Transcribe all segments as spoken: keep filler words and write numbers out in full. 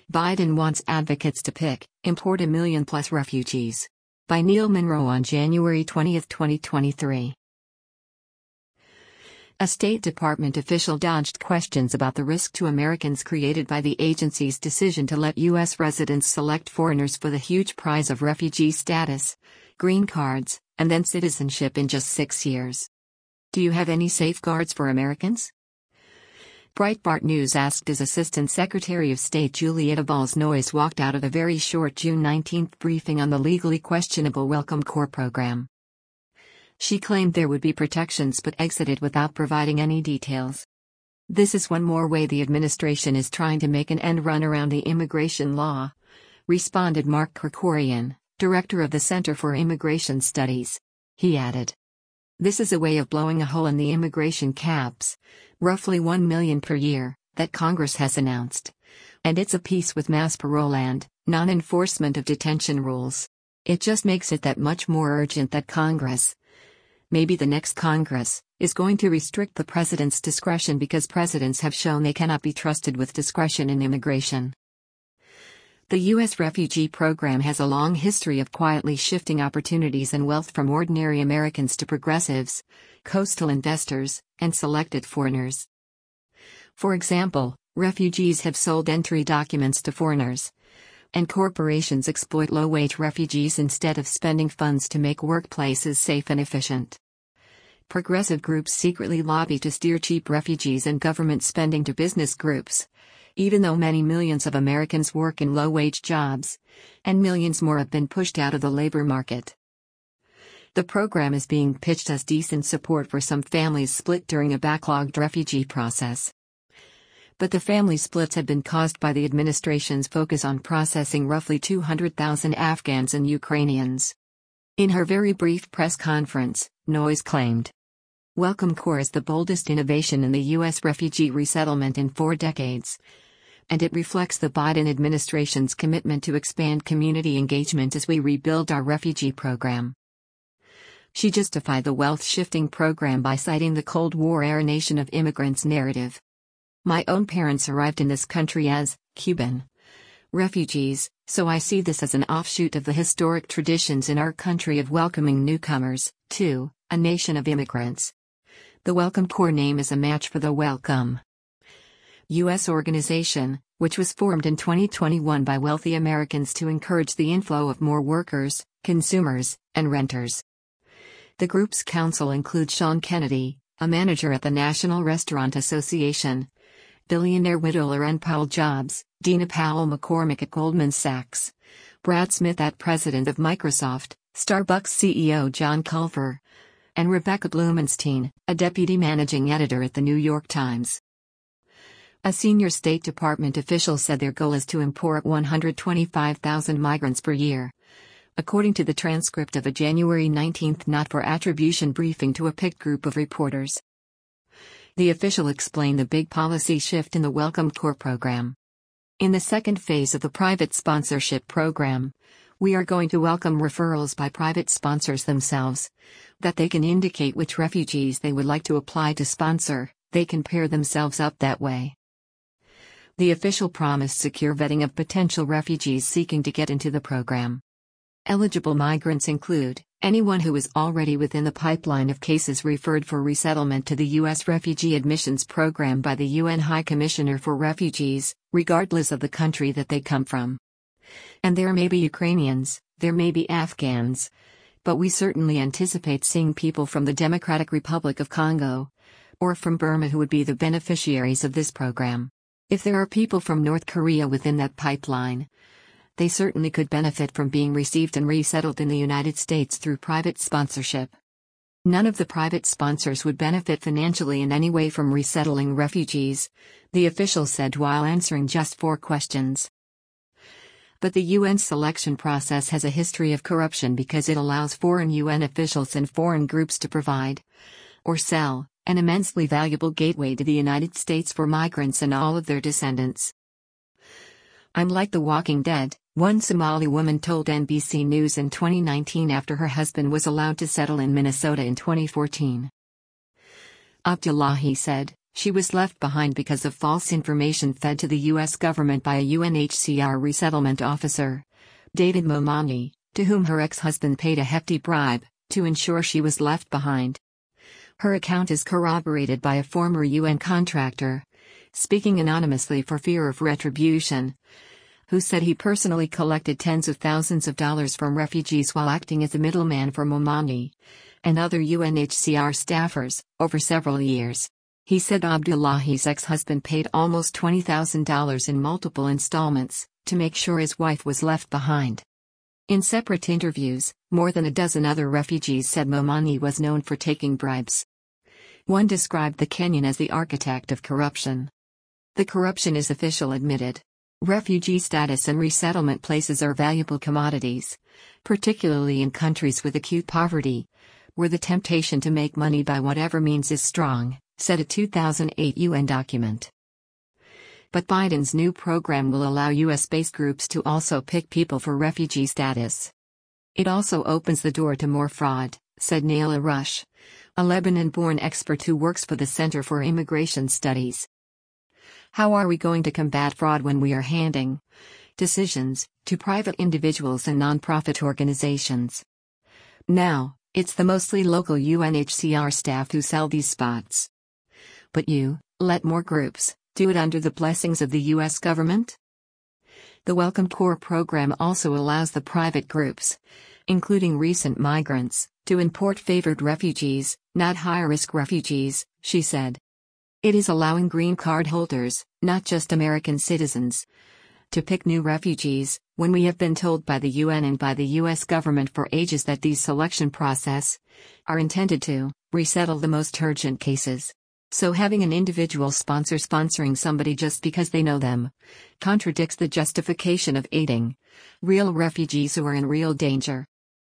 Biden wants advocates to pick, import a million plus refugees. By Neil Monroe on January twentieth, twenty twenty-three. A State Department official dodged questions about the risk to Americans created by the agency's decision to let U S residents select foreigners for the huge prize of refugee status, green cards, and then citizenship in just six years. Do you have any safeguards for Americans? Breitbart News asked as Assistant Secretary of State Julietta Bowles-Noyes walked out of a very short June nineteenth briefing on the legally questionable Welcome Corps program. She claimed there would be protections but exited without providing any details. This is one more way the administration is trying to make an end run around the immigration law, responded Mark Krikorian, director of the Center for Immigration Studies. He added, "This is a way of blowing a hole in the immigration caps, roughly one million per year, that Congress has announced. And it's a piece with mass parole and non-enforcement of detention rules. It just makes it that much more urgent that Congress, maybe the next Congress, is going to restrict the president's discretion because presidents have shown they cannot be trusted with discretion in immigration." The U S refugee program has a long history of quietly shifting opportunities and wealth from ordinary Americans to progressives, coastal investors, and selected foreigners. For example, refugees have sold entry documents to foreigners, and corporations exploit low-wage refugees instead of spending funds to make workplaces safe and efficient. Progressive groups secretly lobby to steer cheap refugees and government spending to business groups, even though many millions of Americans work in low-wage jobs, and millions more have been pushed out of the labor market. The program is being pitched as decent support for some families split during a backlogged refugee process. But the family splits have been caused by the administration's focus on processing roughly two hundred thousand Afghans and Ukrainians. In her very brief press conference, Noyes claimed, "Welcome Corps is the boldest innovation in the U S refugee resettlement in four decades. And it reflects the Biden administration's commitment to expand community engagement as we rebuild our refugee program." She justified the wealth-shifting program by citing the Cold War-era nation of immigrants narrative. "My own parents arrived in this country as Cuban refugees, so I see this as an offshoot of the historic traditions in our country of welcoming newcomers, to a nation of immigrants. The Welcome Corps name is a match for the Welcome U S organization, which was formed in twenty twenty-one by wealthy Americans to encourage the inflow of more workers, consumers, and renters." The group's council includes Sean Kennedy, a manager at the National Restaurant Association, billionaire widow Laurene Powell Jobs, Dina Powell McCormick at Goldman Sachs, Brad Smith at president of Microsoft, Starbucks C E O John Culver, and Rebecca Blumenstein, a deputy managing editor at the New York Times. A senior State Department official said their goal is to import one hundred twenty-five thousand migrants per year, according to the transcript of a January nineteenth not-for-attribution briefing to a picked group of reporters. The official explained the big policy shift in the Welcome Corps program. "In the second phase of the private sponsorship program, we are going to welcome referrals by private sponsors themselves, that they can indicate which refugees they would like to apply to sponsor, they can pair themselves up that way." The official promised secure vetting of potential refugees seeking to get into the program. Eligible migrants include anyone who is already within the pipeline of cases referred for resettlement to the U S Refugee Admissions Program by the U N High Commissioner for Refugees, regardless of the country that they come from. And there may be Ukrainians, there may be Afghans, but we certainly anticipate seeing people from the Democratic Republic of Congo, or from Burma who would be the beneficiaries of this program. If there are people from North Korea within that pipeline, they certainly could benefit from being received and resettled in the United States through private sponsorship. None of the private sponsors would benefit financially in any way from resettling refugees, the official said while answering just four questions. But the U N selection process has a history of corruption because it allows foreign U N officials and foreign groups to provide, or sell, an immensely valuable gateway to the United States for migrants and all of their descendants. "I'm like the Walking Dead," one Somali woman told N B C News in twenty nineteen after her husband was allowed to settle in Minnesota in twenty fourteen. Abdullahi said, She was left behind because of false information fed to the U S government by a U N H C R resettlement officer, David Momani, to whom her ex-husband paid a hefty bribe to ensure she was left behind. Her account is corroborated by a former U N contractor, speaking anonymously for fear of retribution, who said he personally collected tens of thousands of dollars from refugees while acting as a middleman for Momani and other U N H C R staffers over several years. He said Abdullahi's ex-husband paid almost twenty thousand dollars in multiple installments to make sure his wife was left behind. In separate interviews, more than a dozen other refugees said Momani was known for taking bribes. One described the Kenyan as the architect of corruption. The corruption is official admitted. Refugee status and resettlement places are valuable commodities, particularly in countries with acute poverty, where the temptation to make money by whatever means is strong, said a two thousand eight U N document. But Biden's new program will allow U S-based groups to also pick people for refugee status. It also opens the door to more fraud, said Naila Rush, a Lebanon-born expert who works for the Center for Immigration Studies. How are we going to combat fraud when we are handing decisions to private individuals and nonprofit organizations? Now, it's the mostly local U N H C R staff who sell these spots. But you, let more groups do it under the blessings of the U S government? The Welcome Corps program also allows the private groups, including recent migrants, to import favored refugees, not high-risk refugees, she said. It is allowing green card holders, not just American citizens, to pick new refugees, when we have been told by the U N and by the U S government for ages that these selection process are intended to resettle the most urgent cases. So having an individual sponsor sponsoring somebody just because they know them contradicts the justification of aiding real refugees who are in real danger.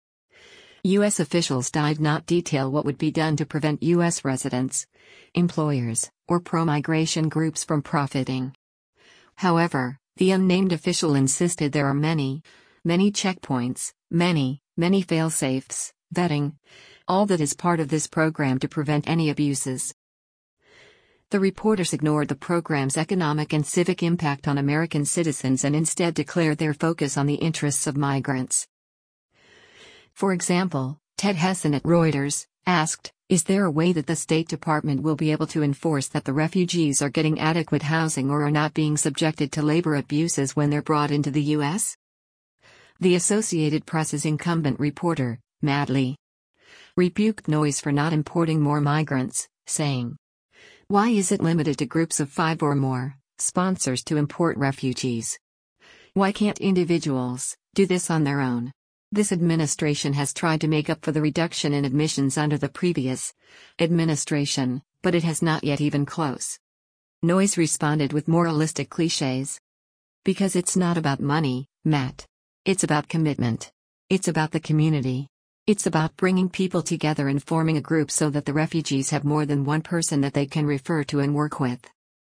U S officials did not detail what would be done to prevent U S residents, employers, or pro-migration groups from profiting. However, the unnamed official insisted there are many, many checkpoints, many, many fail-safes, vetting, all that is part of this program to prevent any abuses. The reporters ignored the program's economic and civic impact on American citizens and instead declared their focus on the interests of migrants. For example, Ted Hessen at Reuters asked, "Is there a way that the State Department will be able to enforce that the refugees are getting adequate housing or are not being subjected to labor abuses when they're brought into the U S?" The Associated Press's incumbent reporter, Matt Lee, rebuked Noyes for not importing more migrants, saying, "Why is it limited to groups of five or more sponsors to import refugees? Why can't individuals do this on their own? This administration has tried to make up for the reduction in admissions under the previous administration, but it has not yet even close." Noyes responded with moralistic cliches. "Because it's not about money, Matt. It's about commitment. It's about the community. It's about bringing people together and forming a group so that the refugees have more than one person that they can refer to and work with."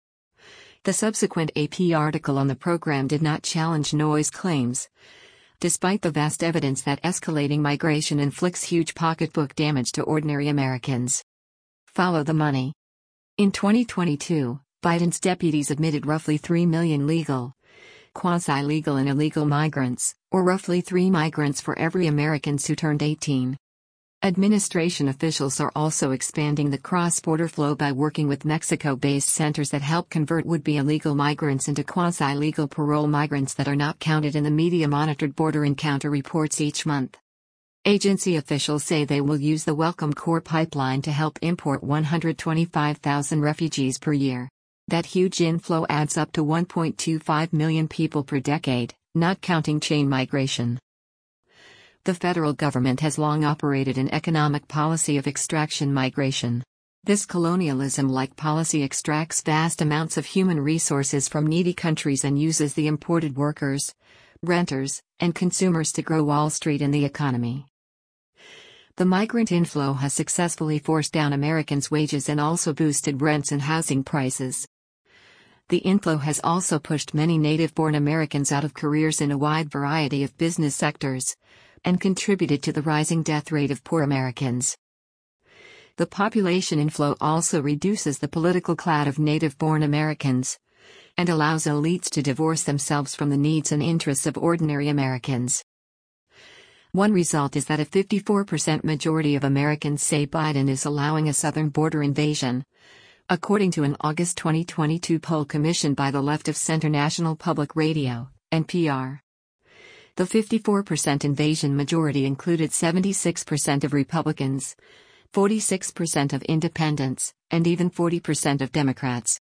The subsequent A P article on the program did not challenge Noyes' claims, despite the vast evidence that escalating migration inflicts huge pocketbook damage to ordinary Americans. Follow the money. In twenty twenty-two, Biden's deputies admitted roughly three million legal, quasi-legal and illegal migrants, or roughly three migrants for every American who turned eighteen. Administration officials are also expanding the cross-border flow by working with Mexico-based centers that help convert would-be illegal migrants into quasi-legal parole migrants that are not counted in the media-monitored border encounter reports each month. Agency officials say they will use the Welcome Corps pipeline to help import one hundred twenty-five thousand refugees per year. That huge inflow adds up to one point two five million people per decade, not counting chain migration. The federal government has long operated an economic policy of extraction migration. This colonialism-like policy extracts vast amounts of human resources from needy countries and uses the imported workers, renters, and consumers to grow Wall Street and the economy. The migrant inflow has successfully forced down Americans' wages and also boosted rents and housing prices. The inflow has also pushed many native-born Americans out of careers in a wide variety of business sectors, and contributed to the rising death rate of poor Americans. The population inflow also reduces the political class of native-born Americans and allows elites to divorce themselves from the needs and interests of ordinary Americans. One result is that a fifty-four percent majority of Americans say Biden is allowing a southern border invasion, according to an August twenty twenty-two poll commissioned by the Left of Center National Public Radio, N P R. The fifty-four percent invasion majority included seventy-six percent of Republicans, forty-six percent of independents, and even forty percent of Democrats.